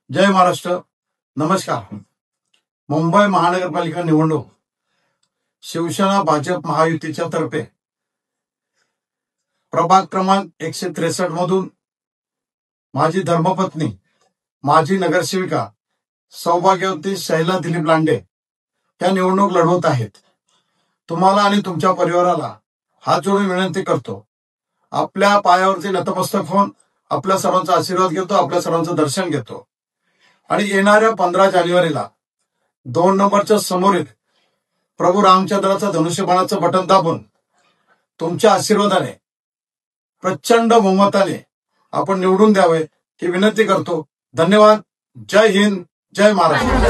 जय महाराष्ट्र. नमस्कार. मुंबई महानगरपालिका निवडणूक शिवसेना भाजप महायुतीच्या तर्फे प्रभाग क्रमांक 163 मधून माझी धर्मपत्नी माजी नगरसेविका सौभाग्यवती शैला दिलीप लांडे या निवडणूक लढवत आहेत. तुम्हाला आणि तुमच्या परिवाराला हात जोडून विनंती करतो, आपल्या पायावरती नतमस्तक होऊन आपल्या सर्वांचा आशीर्वाद घेतो, आपल्या सर्वांचं दर्शन घेतो आणि येणाऱ्या 15 जानेवारीला 2 नंबरच्या समोरील प्रभू रामचंद्राचं धनुष्यबाणाचं बटन दाबून तुमच्या आशीर्वादाने प्रचंड बहुमताने आपण निवडून द्यावे ही विनंती करतो. धन्यवाद. जय हिंद, जय महाराष्ट्र.